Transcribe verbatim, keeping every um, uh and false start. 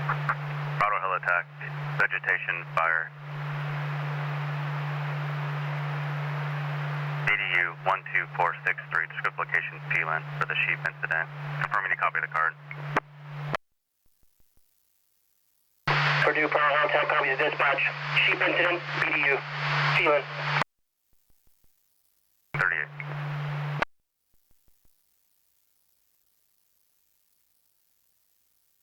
Auto hill attack, vegetation fire. B D U one two four six three, descriptive location P-Land for the sheep incident. Confirming you copy the card. Purdue Power Contact, copies dispatch. Sheep incident, B D U, P-Land.